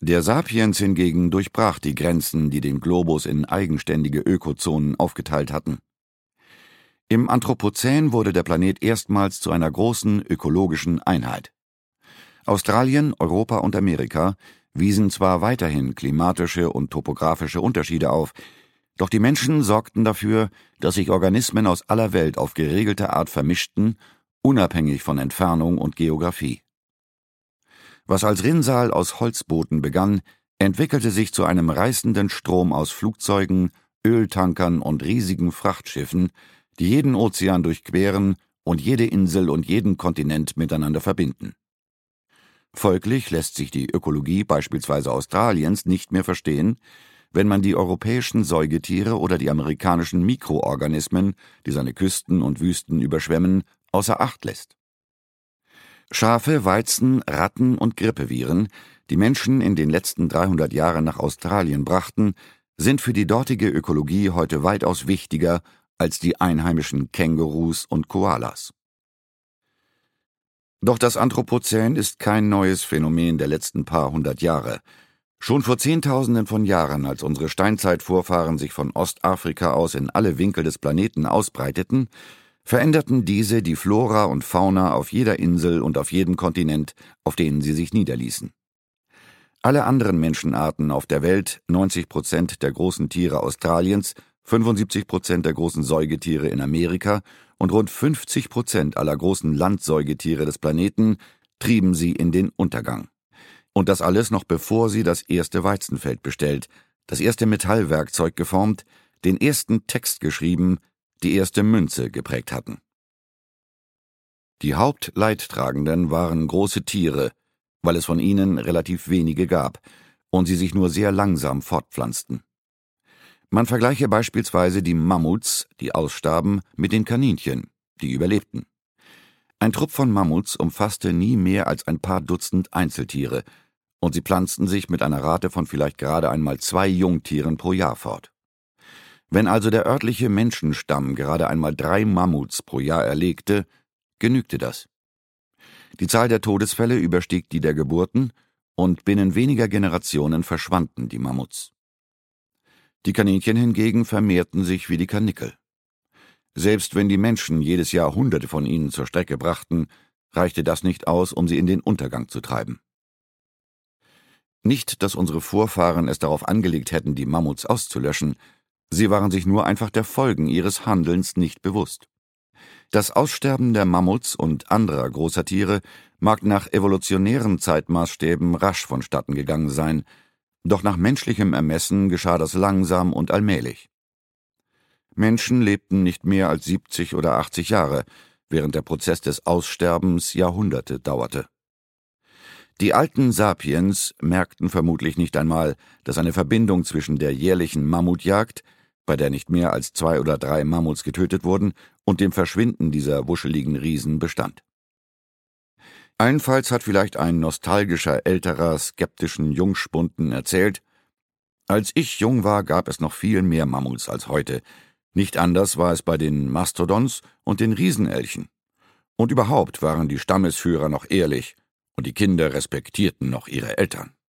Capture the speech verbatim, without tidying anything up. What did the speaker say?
Der Sapiens hingegen durchbrach die Grenzen, die den Globus in eigenständige Ökozonen aufgeteilt hatten. Im Anthropozän wurde der Planet erstmals zu einer großen ökologischen Einheit. Australien, Europa und Amerika wiesen zwar weiterhin klimatische und topografische Unterschiede auf, doch die Menschen sorgten dafür, dass sich Organismen aus aller Welt auf geregelte Art vermischten, unabhängig von Entfernung und Geographie. Was als Rinnsal aus Holzbooten begann, entwickelte sich zu einem reißenden Strom aus Flugzeugen, Öltankern und riesigen Frachtschiffen, die jeden Ozean durchqueren und jede Insel und jeden Kontinent miteinander verbinden. Folglich lässt sich die Ökologie beispielsweise Australiens nicht mehr verstehen, wenn man die europäischen Säugetiere oder die amerikanischen Mikroorganismen, die seine Küsten und Wüsten überschwemmen, außer Acht lässt. Schafe, Weizen, Ratten und Grippeviren, die Menschen in den letzten dreihundert Jahren nach Australien brachten, sind für die dortige Ökologie heute weitaus wichtiger als die einheimischen Kängurus und Koalas. Doch das Anthropozän ist kein neues Phänomen der letzten paar hundert Jahre. Schon vor Zehntausenden von Jahren, als unsere Steinzeitvorfahren sich von Ostafrika aus in alle Winkel des Planeten ausbreiteten, veränderten diese die Flora und Fauna auf jeder Insel und auf jedem Kontinent, auf denen sie sich niederließen. Alle anderen Menschenarten auf der Welt, neunzig Prozent der großen Tiere Australiens, fünfundsiebzig Prozent der großen Säugetiere in Amerika und rund fünfzig Prozent aller großen Landsäugetiere des Planeten, trieben sie in den Untergang. Und das alles noch bevor sie das erste Weizenfeld bestellt, das erste Metallwerkzeug geformt, den ersten Text geschrieben, die erste Münze geprägt hatten. Die Hauptleidtragenden waren große Tiere, weil es von ihnen relativ wenige gab und sie sich nur sehr langsam fortpflanzten. Man vergleiche beispielsweise die Mammuts, die ausstarben, mit den Kaninchen, die überlebten. Ein Trupp von Mammuts umfasste nie mehr als ein paar Dutzend Einzeltiere, und sie pflanzten sich mit einer Rate von vielleicht gerade einmal zwei Jungtieren pro Jahr fort. Wenn also der örtliche Menschenstamm gerade einmal drei Mammuts pro Jahr erlegte, genügte das. Die Zahl der Todesfälle überstieg die der Geburten, und binnen weniger Generationen verschwanden die Mammuts. Die Kaninchen hingegen vermehrten sich wie die Karnickel. Selbst wenn die Menschen jedes Jahr Hunderte von ihnen zur Strecke brachten, reichte das nicht aus, um sie in den Untergang zu treiben. Nicht, dass unsere Vorfahren es darauf angelegt hätten, die Mammuts auszulöschen, sie waren sich nur einfach der Folgen ihres Handelns nicht bewusst. Das Aussterben der Mammuts und anderer großer Tiere mag nach evolutionären Zeitmaßstäben rasch vonstatten gegangen sein, doch nach menschlichem Ermessen geschah das langsam und allmählich. Menschen lebten nicht mehr als siebzig oder achtzig Jahre, während der Prozess des Aussterbens Jahrhunderte dauerte. Die alten Sapiens merkten vermutlich nicht einmal, dass eine Verbindung zwischen der jährlichen Mammutjagd, bei der nicht mehr als zwei oder drei Mammuts getötet wurden, und dem Verschwinden dieser wuscheligen Riesen bestand. Allenfalls hat vielleicht ein nostalgischer, älterer, skeptischen Jungspunden erzählt: Als ich jung war, gab es noch viel mehr Mammuts als heute. Nicht anders war es bei den Mastodons und den Riesenelchen. Und überhaupt waren die Stammesführer noch ehrlich und die Kinder respektierten noch ihre Eltern.